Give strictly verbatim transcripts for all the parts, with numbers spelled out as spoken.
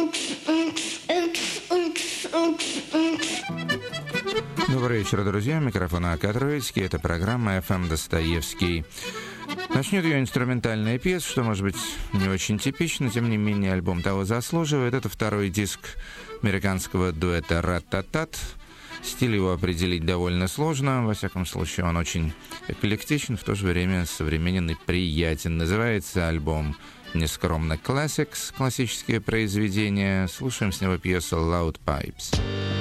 Добрый вечер, друзья. Микрофон Акад Троицкий. Это программа эф эм Достоевский. Начнет ее инструментальная пьеса, что, может быть, не очень типично, тем не менее, альбом того заслуживает. Это второй диск американского дуэта «Rat-tat-tat». Стиль его определить довольно сложно. Во всяком случае, он очень эклектичен, в то же время современен и приятен. Называется альбом нескромно «Classics», классические произведения. Слушаем с него пьесу «Loud Pipes».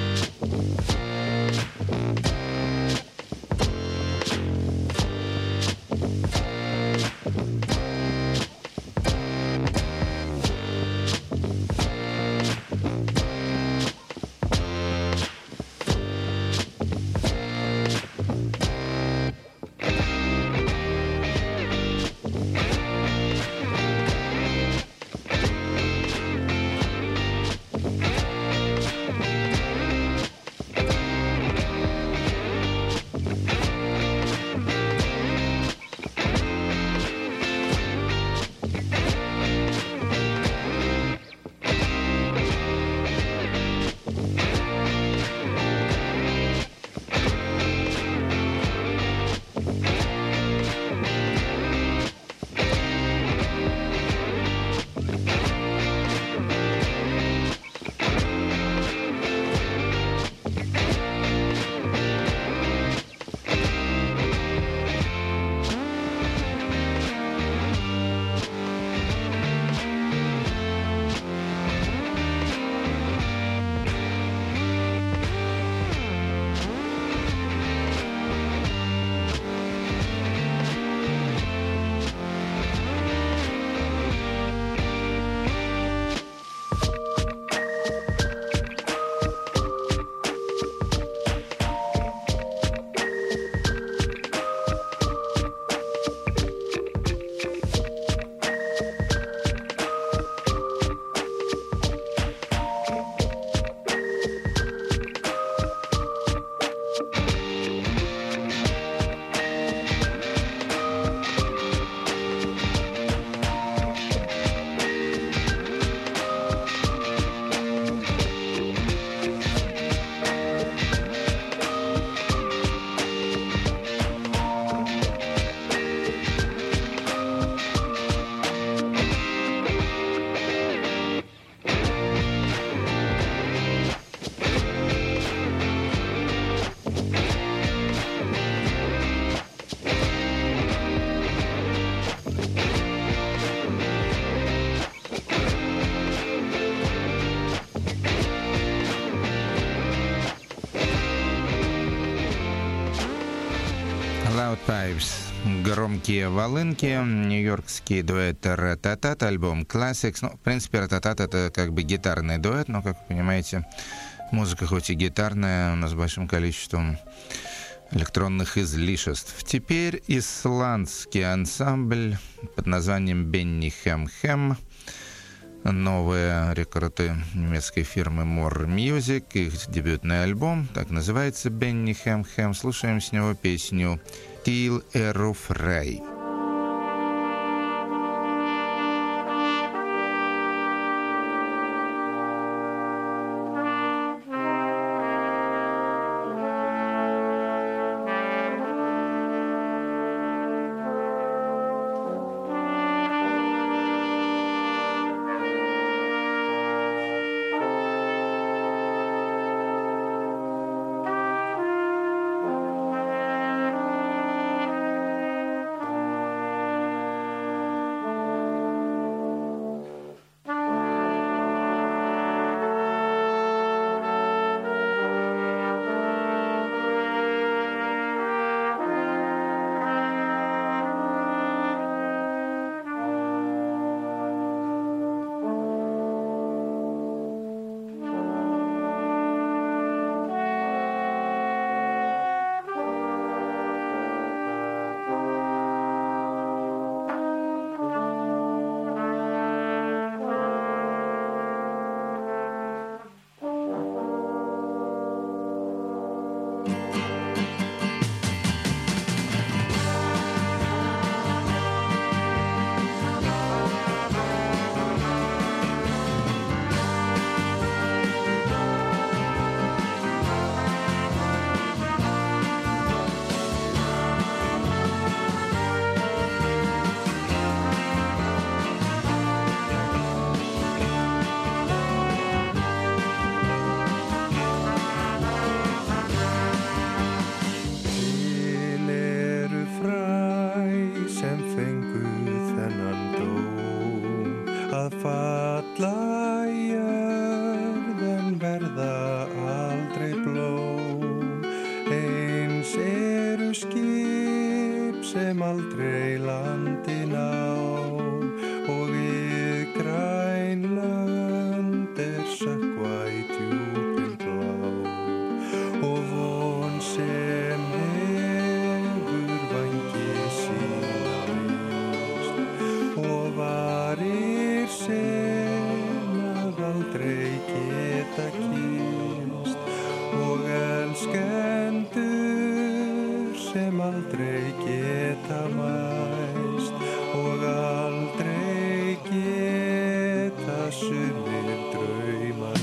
Loud Pipes, громкие волынки, нью-йоркский дуэт «Rat-tat-tat», альбом «Classics». Ну, в принципе, «Rat-tat-tat» — это как бы гитарный дуэт, но, как вы понимаете, музыка хоть и гитарная, но с большим количеством электронных излишеств. Теперь исландский ансамбль под названием «Бенни Хэм Хэм». Новые рекорды немецкой фирмы More Music, их дебютный альбом, так называется «Бенни Хэм Хэм». Слушаем с него песню «Til eru frey». alla jörðin verða aldrei blóm, eins eru skip sem aldrei landi ná, og við Grænland er sökkva í djúpin blá, og von sem hefur vængi sína mist, og varir sem að aldrei geta kynst, og elskendur sem aldrei geta mæst, og aldrei geta sumir draumar.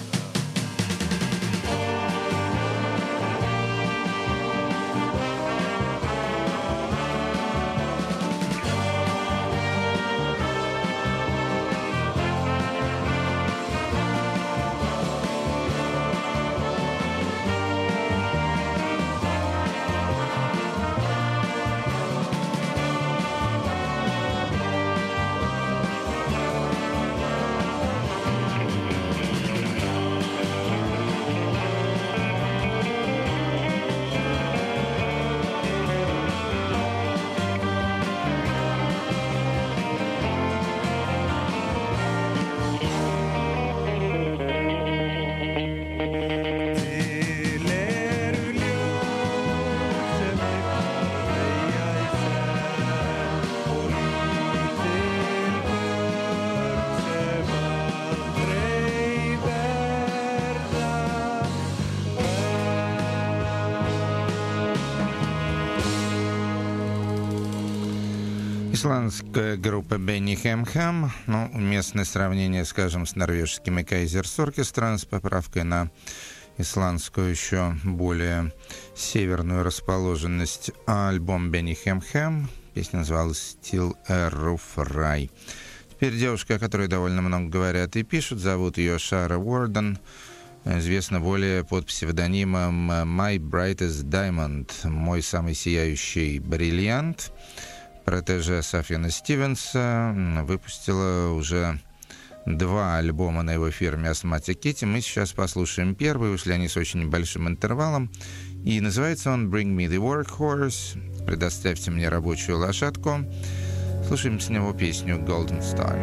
Исландская группа Бенни Хэм Хэм, ну, уместное сравнение, скажем, с норвежскими Кайзерс Оркестра, с поправкой на исландскую еще более северную расположенность. Альбом Бенни Хэм Хэм, песня называлась «Still a Roof Rye». Теперь девушка, о которой довольно много говорят и пишут, зовут ее Шара Уорден, известна более под псевдонимом «My Brightest Diamond», «Мой самый сияющий бриллиант». Протеже Сафьяна Стивенса, выпустила уже два альбома на его фирме Asthmatic Kitty. Мы сейчас послушаем первый, вышли они с очень большим интервалом. И называется он «Bring me the workhorse», «Предоставьте мне рабочую лошадку». Слушаем с него песню «Golden Star».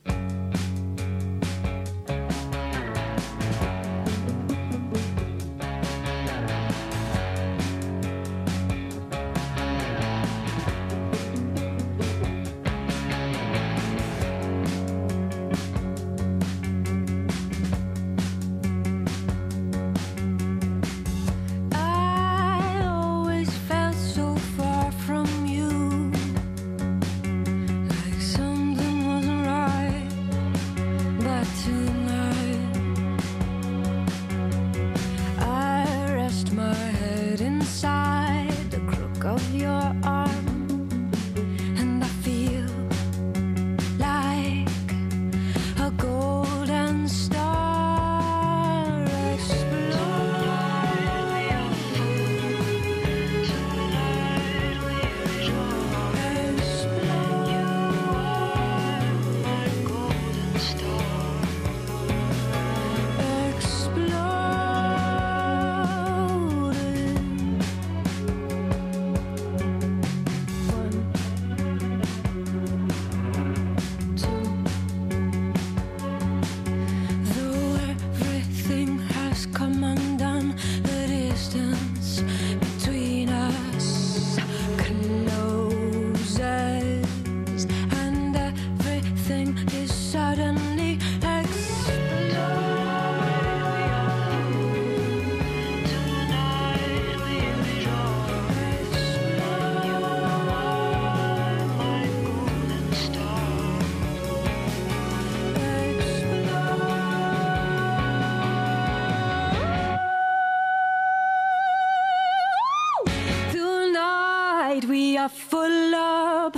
Full up,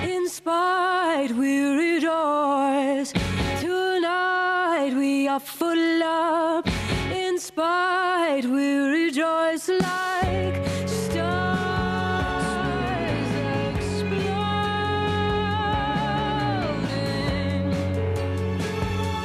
inspired, we rejoice. Tonight we are full up, inspired, we rejoice like stars exploding.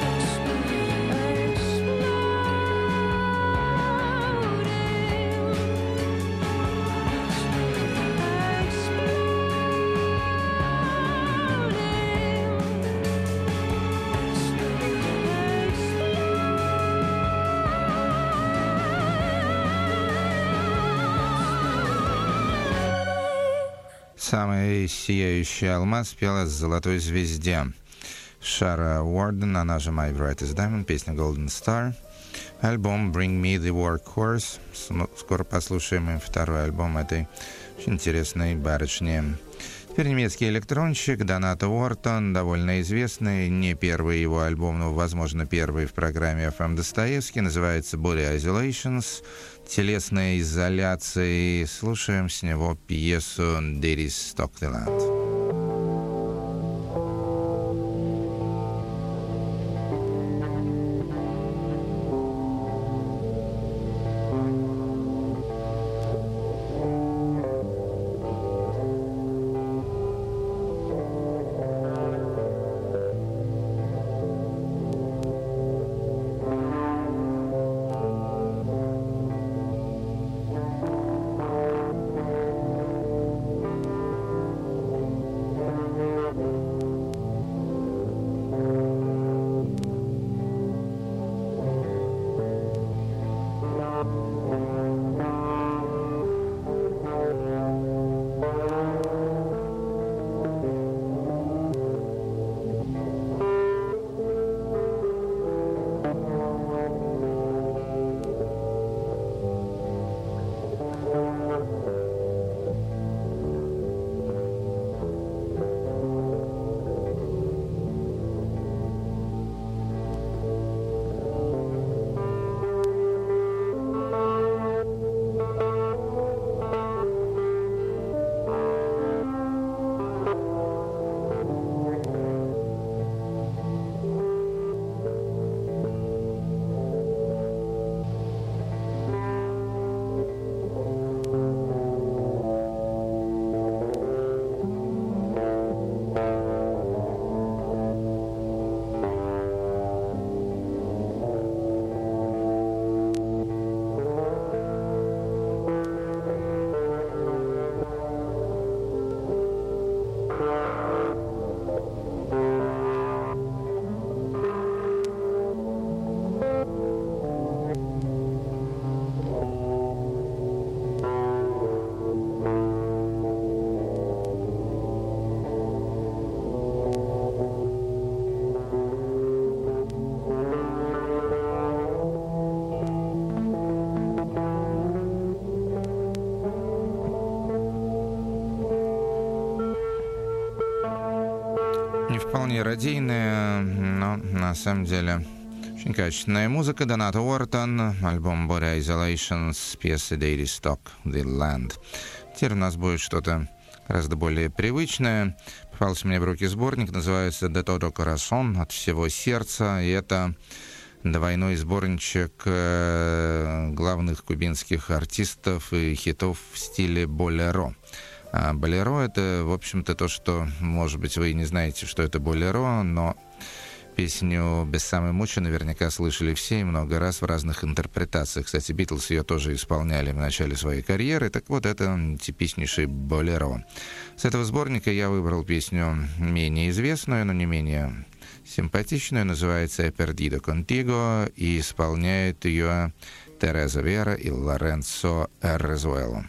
Самый сияющий алмаз пела «Золотой звезде». Шара Уорден, она же My Brightest Diamond, песня Golden Star. Альбом Bring Me the Workhorse. Скоро послушаем и второй альбом этой очень интересной барышни. Теперь немецкий электронщик Донато Уортон, довольно известный, не первый его альбом, но, возможно, первый в программе эф эм Достоевский, называется Body Isolations, телесная изоляция, и слушаем с него пьесу Deiris Stock the Land. Не вполне радийная, но на самом деле очень качественная музыка. Донато Уортон, альбом Body Isolations, пьеса Deiris Stock the Land. Теперь у нас будет что-то гораздо более привычное. Попался мне в руки сборник, называется «De todo corazón», «От всего сердца», и это двойной сборничек главных кубинских артистов и хитов в стиле болеро. А болеро — это, в общем-то, то, что, может быть, вы и не знаете, что это болеро, но песню «Бессаме мучо» наверняка слышали все и много раз в разных интерпретациях. Кстати, Битлз ее тоже исполняли в начале своей карьеры. Так вот, это типичнейший болеро. С этого сборника я выбрал песню менее известную, но не менее симпатичную. Называется «He perdido contigo», и исполняют ее Тереза Вера и Лоренцо Резуэло.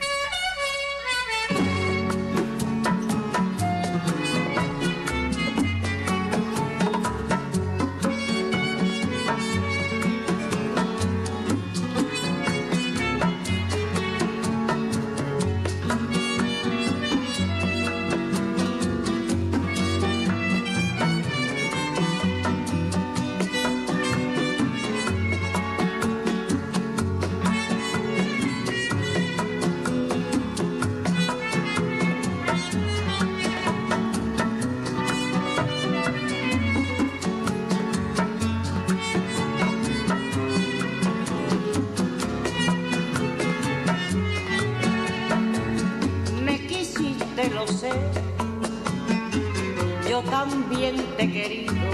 Yo también te he querido,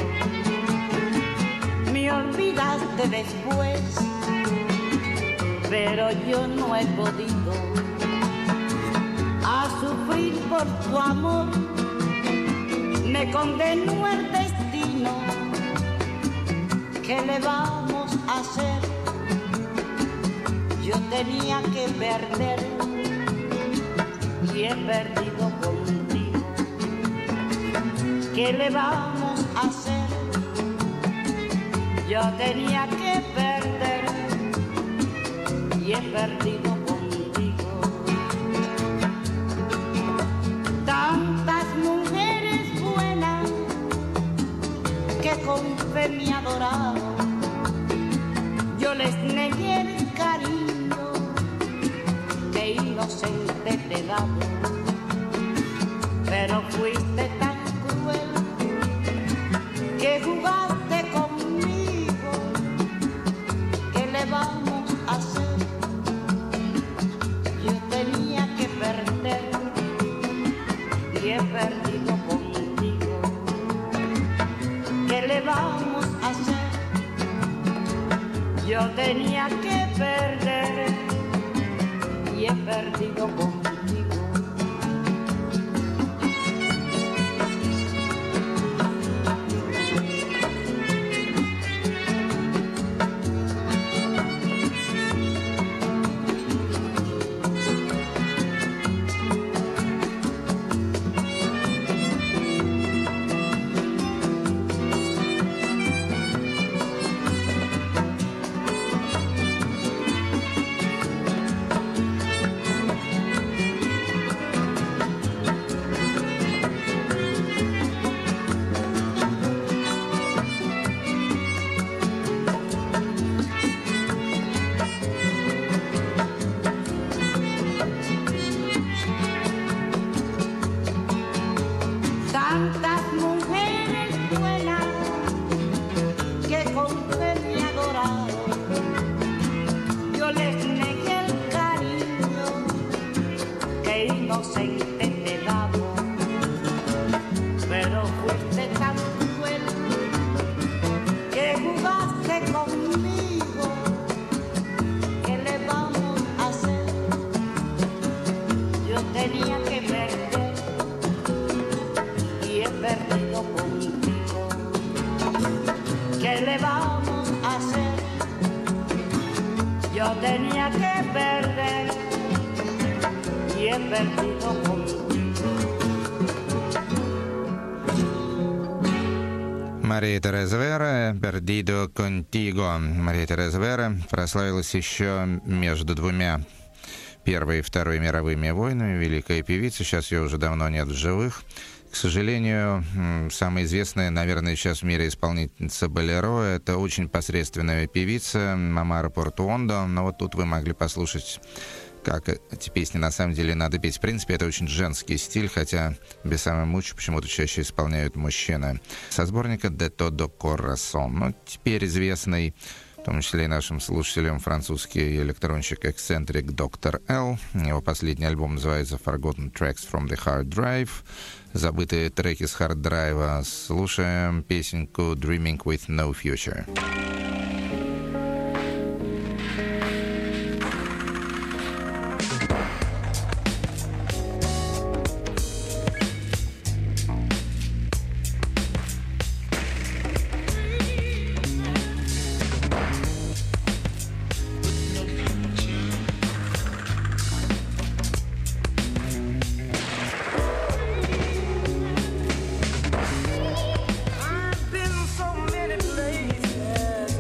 me olvidaste después, pero yo no he podido a sufrir por tu amor, me condenó el destino, ¿qué le vamos a hacer? Yo tenía que perder y he perdido contigo. ¿qué le vamos a hacer? Yo tenía que perder y he perdido contigo. Tantas mujeres buenas que con fe me adoraron, yo les negué el cariño que inocente te daba. Pero fuiste tan cruel que jugaste conmigo. ¿Qué le vamos a hacer? Yo tenía que perder y he perdido contigo. ¿Qué le vamos a hacer? Yo tenía que perder y he perdido contigo. Мария Тереза Вера, «Perdido Contigo». Мария Тереза Вера прославилась еще между двумя Первой и Второй мировыми войнами, великая певица, сейчас ее уже давно нет в живых. К сожалению, самая известная, наверное, сейчас в мире исполнительница болеро — это очень посредственная певица Мамара Портуондо, но вот тут вы могли послушать, как эти песни на самом деле надо петь. В принципе, это очень женский стиль, хотя «Бесаме мучо» почему-то чаще исполняют мужчины. Со сборника «De todo corazón». Ну, теперь известный, в том числе и нашим слушателям, французский электронщик «Эксцентрик» доктор Л. Его последний альбом называется «Forgotten Tracks from the Hard Drive». Забытые треки с хард-драйва. Слушаем песенку «Dreaming with no future». I've been so many places.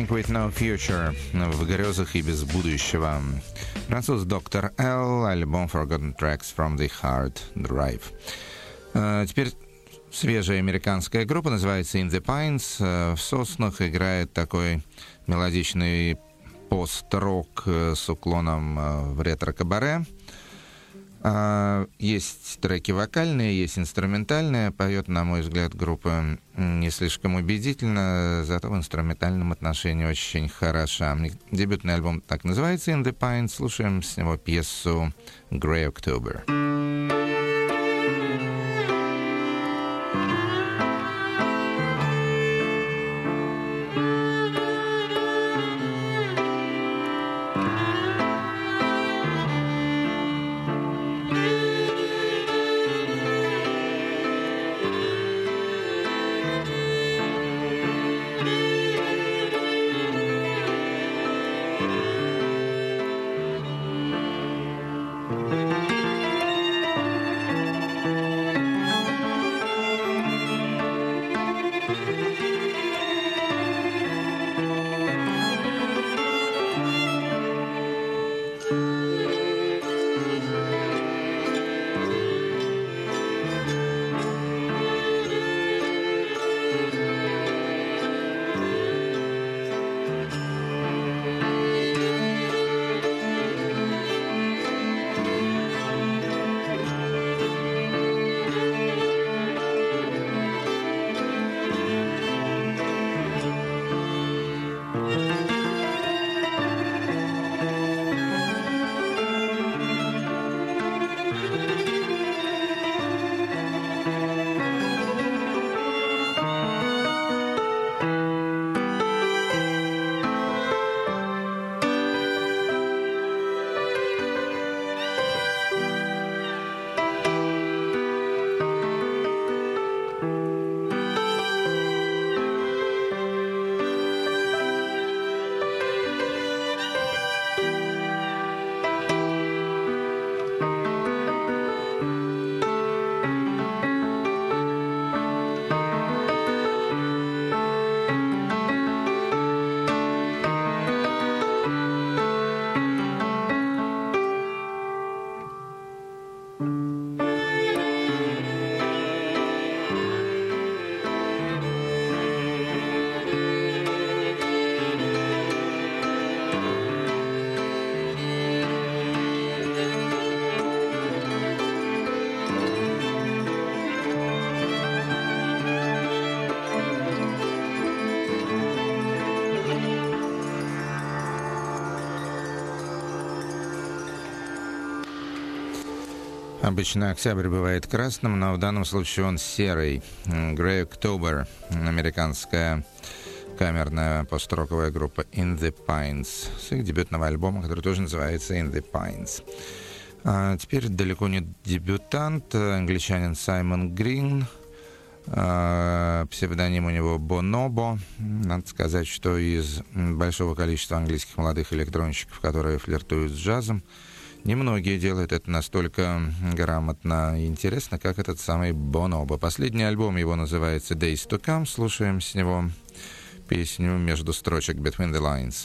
Dream with No Future, в грезах и без будущего. Француз доктор Л, альбом Forgotten Tracks from the Hard Drive. Uh, теперь свежая американская группа, называется In the Pines. В соснах играет такой мелодичный пост-рок с уклоном в ретро-кабаре. Есть треки вокальные, есть инструментальные. Поет, на мой взгляд, группа не слишком убедительно, зато в инструментальном отношении очень хороша. Дебютный альбом так называется, In the Pines. Слушаем с него пьесу Grey October. Обычно октябрь бывает красным, но в данном случае он серый. Grey October, американская камерная построковая группа In the Pines, с их дебютного альбома, который тоже называется In the Pines. А теперь далеко не дебютант, англичанин Саймон Грин, а, псевдоним у него Бонобо. Надо сказать, что из большого количества английских молодых электронщиков, которые флиртуют с джазом, немногие делают это настолько грамотно и интересно, как этот самый Бонобо. Последний альбом его называется Days to Come. Слушаем с него песню между строчек Between the Lines.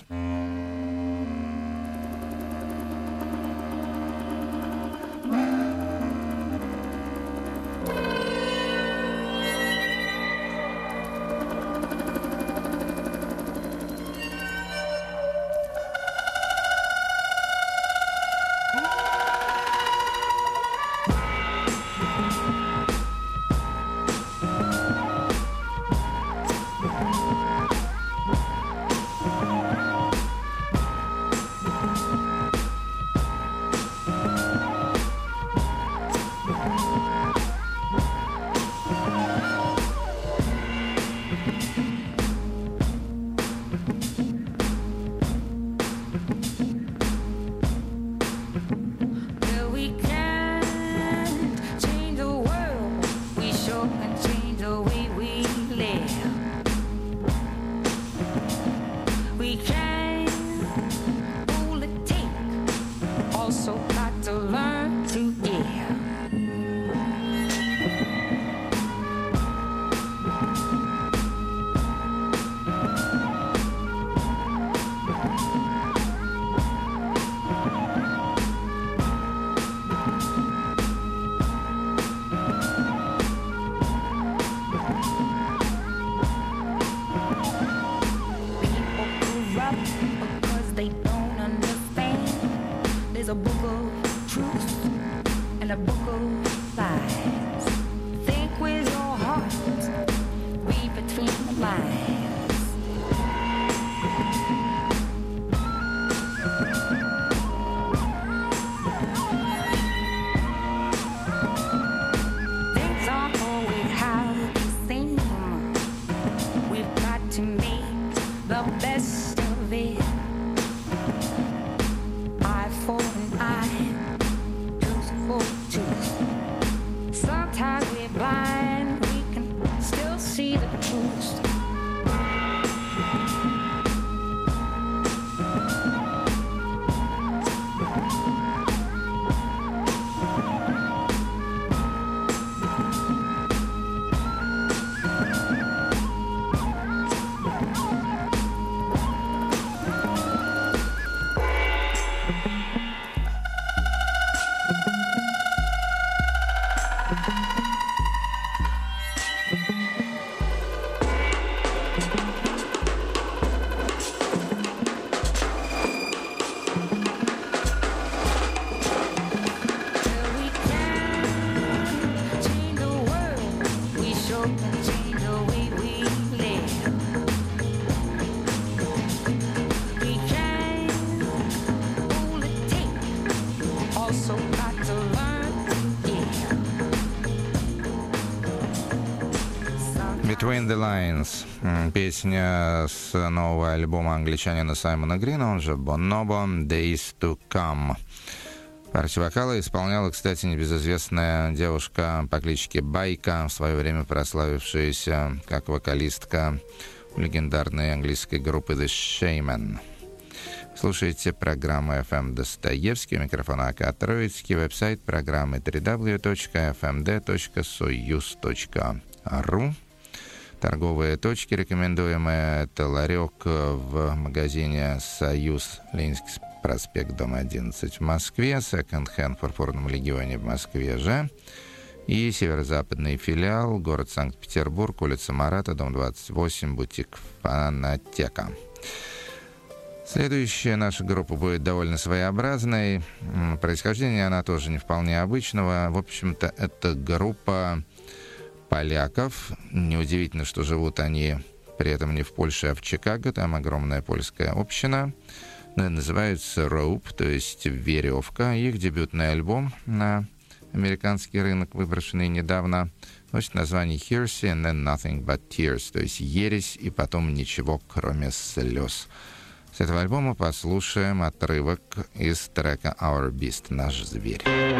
Between the Lines. Песня с нового альбома англичанина Саймона Грина, он же Bonobo, Days to Come. Партию вокала исполняла, кстати, небезызвестная девушка по кличке Байка, в свое время прославившаяся как вокалистка легендарной английской группы The Shamen. Слушайте программу эф эм Достоевский, у микрофона АК Троицкий, веб-сайт программы дабл ю дабл ю дабл ю точка эф эм дэ точка союз точка ру. Торговые точки рекомендуемые — это ларек в магазине «Союз», Ленинский проспект, дом одиннадцать в Москве, секонд-хенд в Пурпурном легионе в Москве же, и северо-западный филиал, город Санкт-Петербург, улица Марата, дом двадцать восемь, бутик «Фанатека». Следующая наша группа будет довольно своеобразной. Происхождение она тоже не вполне обычного. В общем-то, это группа поляков. Неудивительно, что живут они при этом не в Польше, а в Чикаго. Там огромная польская община. Называются Rope, то есть веревка. Их дебютный альбом на американский рынок, выброшенный недавно, носит название Heresy and then Nothing But Tears, то есть ересь и потом ничего, кроме слез. С этого альбома послушаем отрывок из трека Our Beast, наш зверь.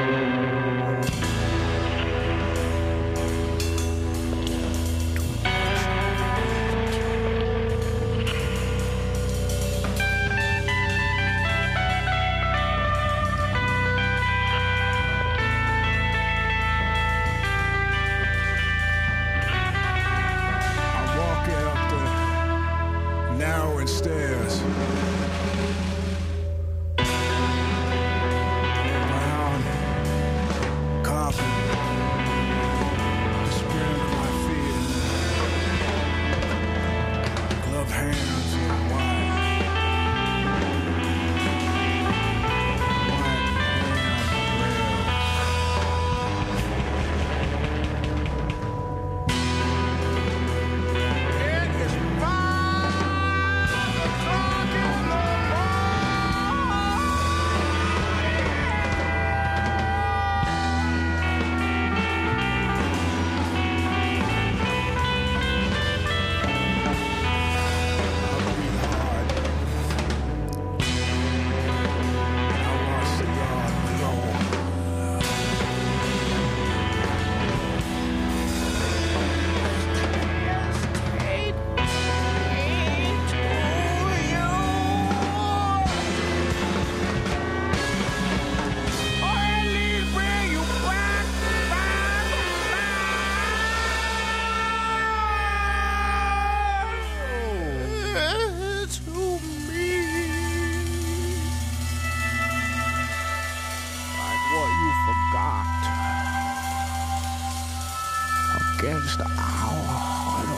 Against our heart.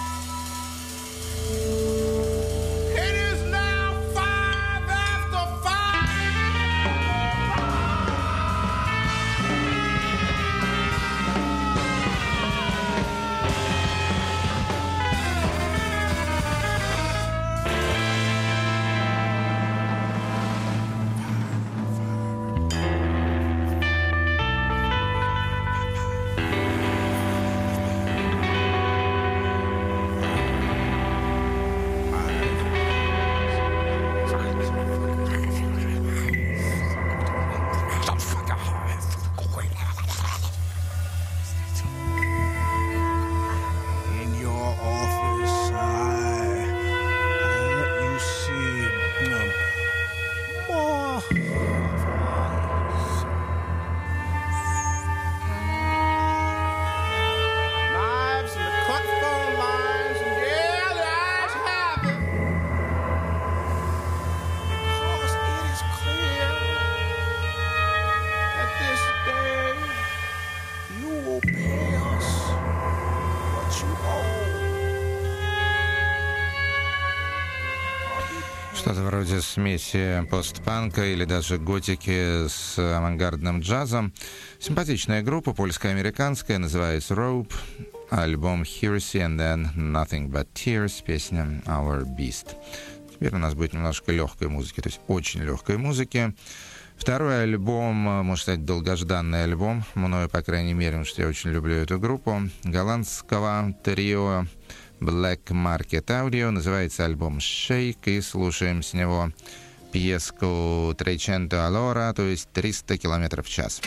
It is now five after five. Что-то вроде смеси постпанка или даже готики с авангардным джазом. Симпатичная группа, польско-американская, называется Rope. Альбом Heresy and then Nothing But Tears, песня Our Beast. Теперь у нас будет немножко легкой музыки, то есть очень легкой музыки. Второй альбом, можно сказать, долгожданный альбом, мною, по крайней мере, потому что я очень люблю эту группу, голландского трио Black Market Audio. Называется альбом «Shake», и слушаем с него пьеску «Trecento all'ora», то есть триста километров в час.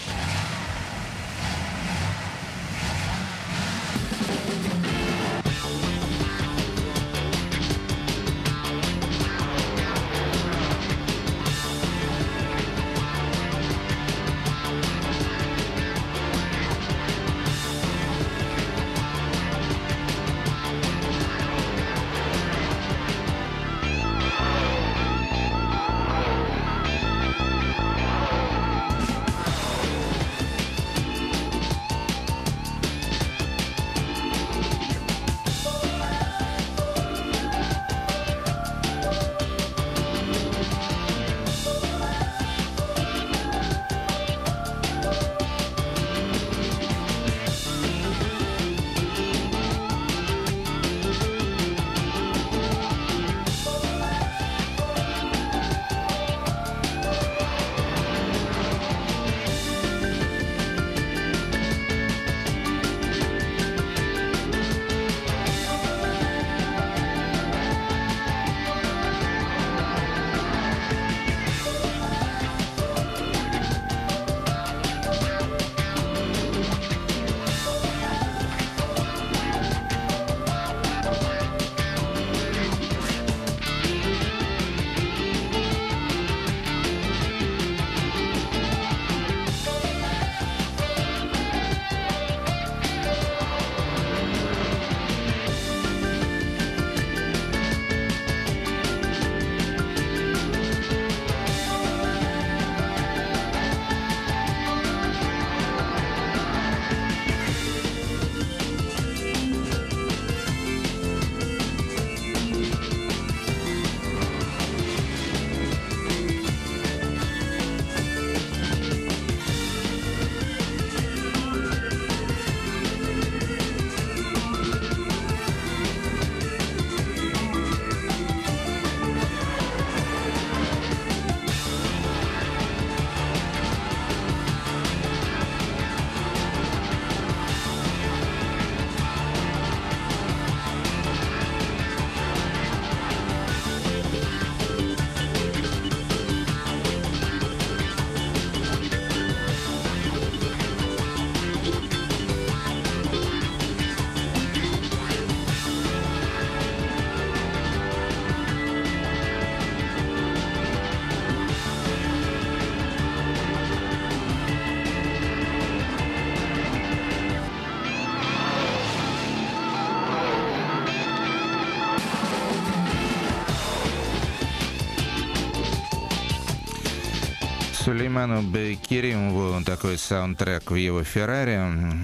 Сулейману Бекиримову такой саундтрек в его «Феррари».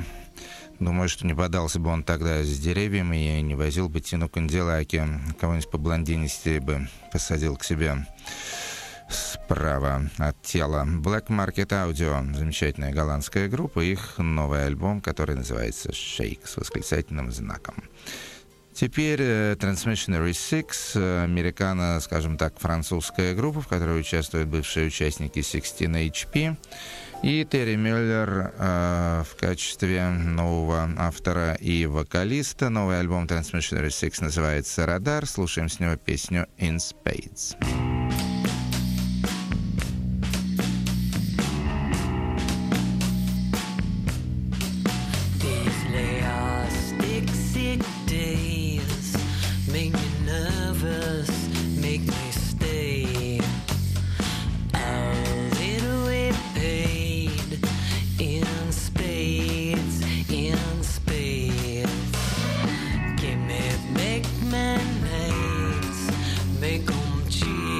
Думаю, что не подался бы он тогда с деревьями и не возил бы Тину Канделаки. Кого-нибудь по блондинисти бы посадил к себе справа от тела. Black Market Audio, замечательная голландская группа, их новый альбом, который называется «Shake» с восклицательным знаком. Теперь Transmissionary Six, американо, скажем так, французская группа, в которой участвуют бывшие участники шестнадцать эйч пи, и Терри Мюллер э, в качестве нового автора и вокалиста. Новый альбом Transmissionary Six называется «Радар». Слушаем с него песню «In Spades». Make my nights, make 'em cheap.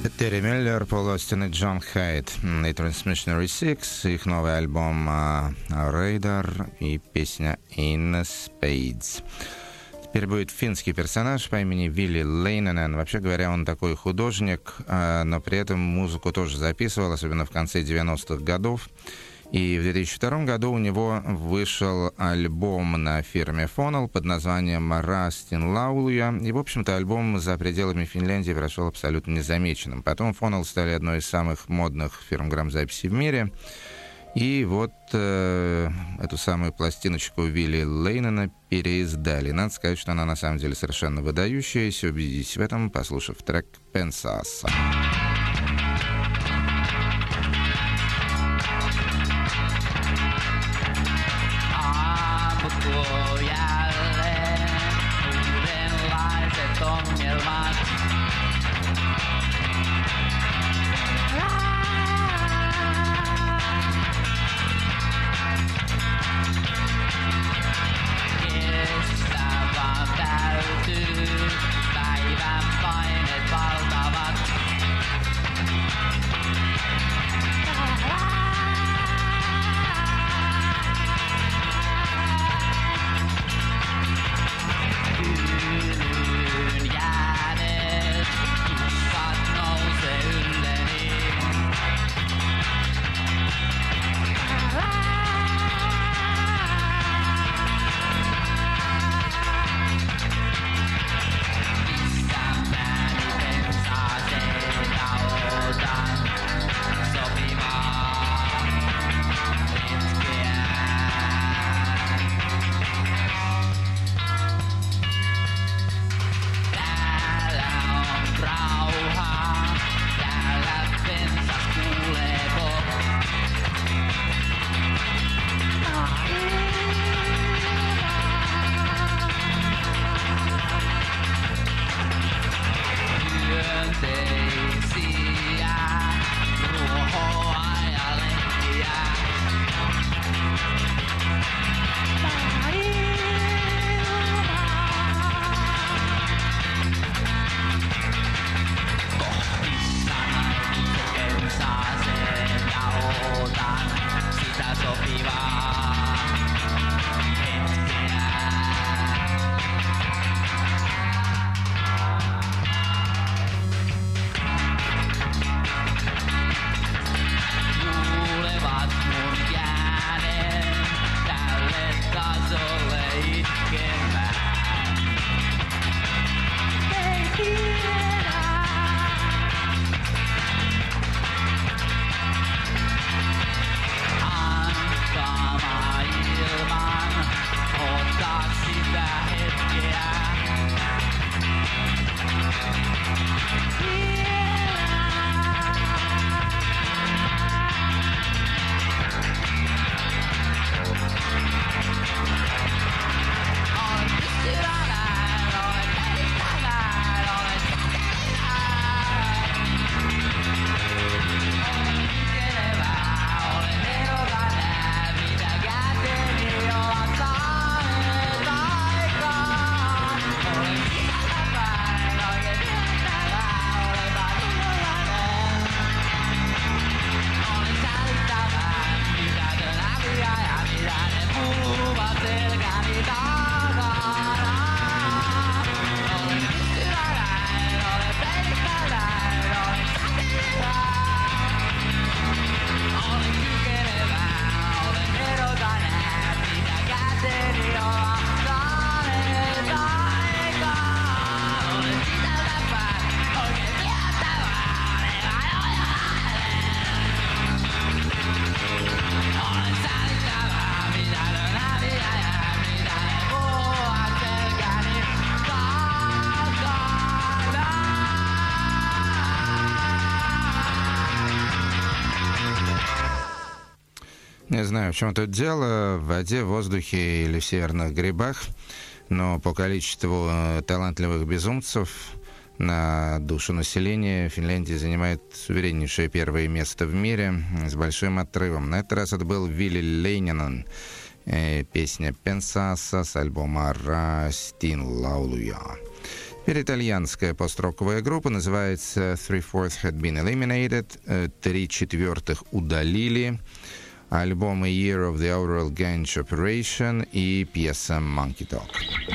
Терри Миллер, Пол Остин и Джон Хайт и Transmissionary Six, их новый альбом Radar и песня In Spades. Теперь будет финский персонаж по имени Вилли Лейненен. Вообще говоря, он такой художник, но при этом музыку тоже записывал, особенно в конце девяностых годов. И в две тысячи втором году у него вышел альбом на фирме Фонал под названием «Растин Лаулуя». И, в общем-то, альбом за пределами Финляндии прошел абсолютно незамеченным. Потом Фонал стали одной из самых модных фирм грамзаписи в мире. И вот э, эту самую пластиночку Вилли Лейнена переиздали. Надо сказать, что она на самом деле совершенно выдающаяся. Убедитесь в этом, послушав трек «Pensasa». Не знаю, в чем тут дело, в воде, в воздухе или в северных грибах, но по количеству талантливых безумцев на душу населения Финляндия занимает сувереннейшее первое место в мире с большим отрывом. На этот раз это был Вилли Лейненен, песня «Pensasa» с альбома «Растин Лаулуя». Теперь итальянская построковая группа, называется Three Fourths Had Been Eliminated, Три четвертых удалили, альбом A Year of the Aural Gange Operation и пьеса Monkey Talk.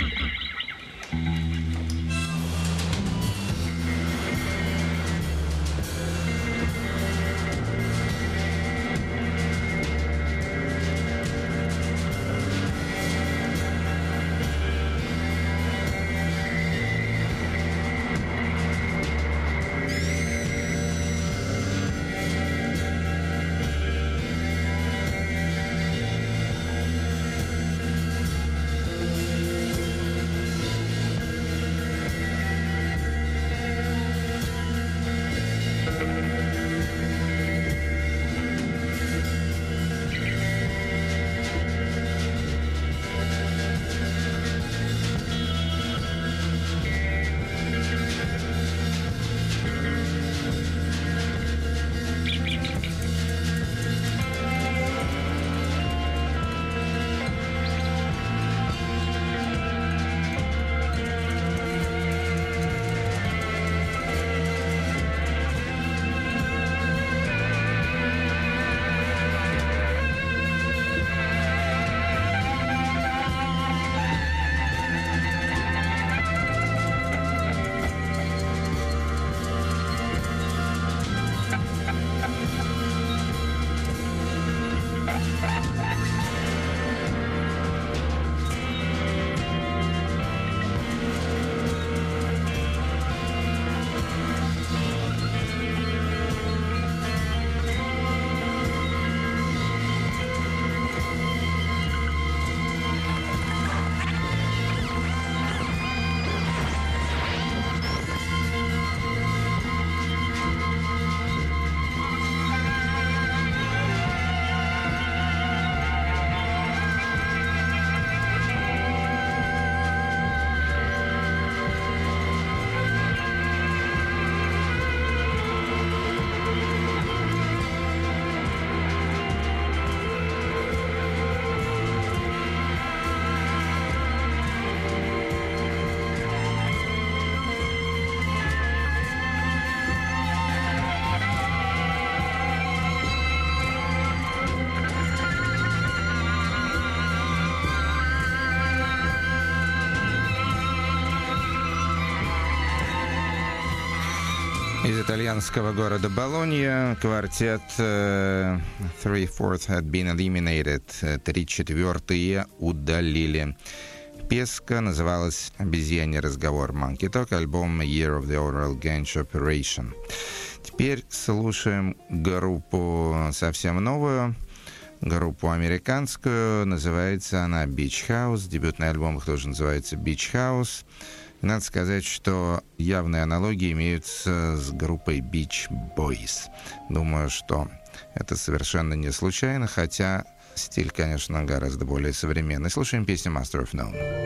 Из итальянского города Болонья квартет uh, Three Fourths Had Been Eliminated, Три четвертые удалили. Песка называлась «Обезьяний разговор», Monkey Talk, альбом A Year of the Aural Gange Operation. Теперь слушаем группу совсем новую, группу американскую, называется она Beach House, дебютный альбом их тоже называется Beach House. И надо сказать, что явные аналогии имеются с группой Beach Boys. Думаю, что это совершенно не случайно, хотя стиль, конечно, гораздо более современный. Слушаем песню Master of None.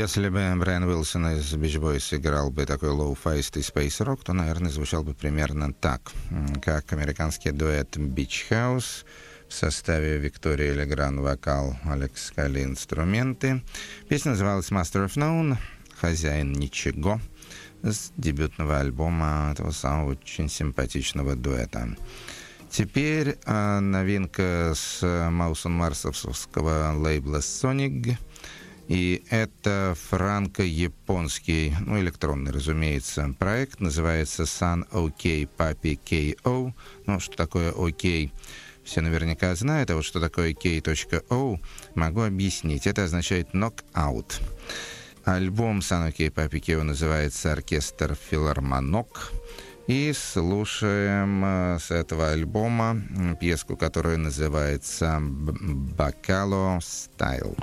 Если бы Брайан Уилсон из Beach Boys играл бы такой low-feisty space rock, то, наверное, звучал бы примерно так, как американский дуэт Beach House в составе Виктория Легран вокал, Алекс Скали инструменты. Песня называлась Master of None, хозяин ничего, с дебютного альбома этого самого очень симпатичного дуэта. Теперь э, новинка с Маус энд Марсовского лейбла Sonic. И это франко-японский, ну, электронный, разумеется, проект. Называется Sun OK Papi кей о. Ну, что такое OK, все наверняка знают. А вот что такое K.O, могу объяснить. Это означает knockout. Альбом Sun OK Papi кей о называется «Оркестр Филармонок». И слушаем с этого альбома пьеску, которая называется «Bacalo Style».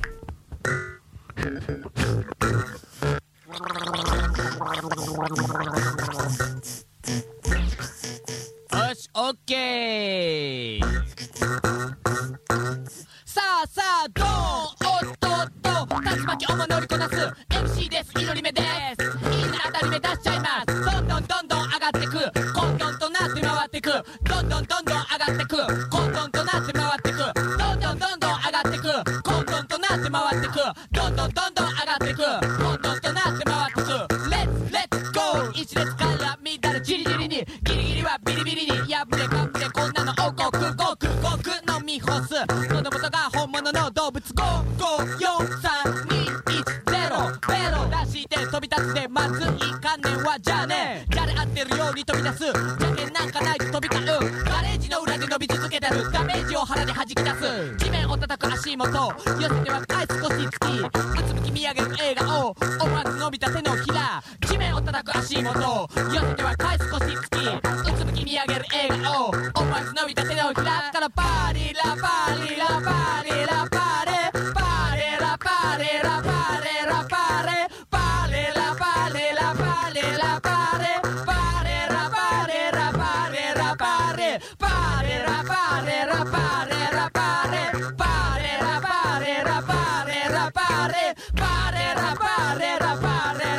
よし、オッケー。さあさあ、ドーン、おっとっと、竜巻おも乗りこなす エムシー です、祈り目です。みんな当たり目出しちゃいます。どんどんどんどん上がってく、コントンとなって回ってく、どんどんどんどん上がってく、コントンとなって回ってく、どんどんどんどん上がってく、コントンとなって回ってく、どんどんどんどん上がってく、コントンとなって回ってく。レッツレッツゴー、一列から乱れじりじりに、ギリギリはビリビリに破れかぶれ、こんなの王国ごくごく飲み干す。喉元が本物の動物。ごごよんさんにいちゼロベロ出して飛び立つでまずい観念はじゃあね、じゃれ合ってるように飛び出す。じゃけんなんかないと飛び交う。ガレージの裏で伸び続けてる。ダメージを腹で弾き出す。地面を叩く足元、寄せては返す腰つき、うつむき見上げる笑顔、思わず伸びた手のひら。地面を叩く足元、寄せては返す腰つき、うつむき見上げる笑顔、思わず伸びた手のひら。からパーリラパーリラパーリラパーレパーレラパーレラパーレラパーレパーレラパーレラパーレラパーレパーレラパーレラパーレラパーレパーレラパーレラパーレラパーレパーレラパーレラパーレラパーレパーレラパーレラパーレ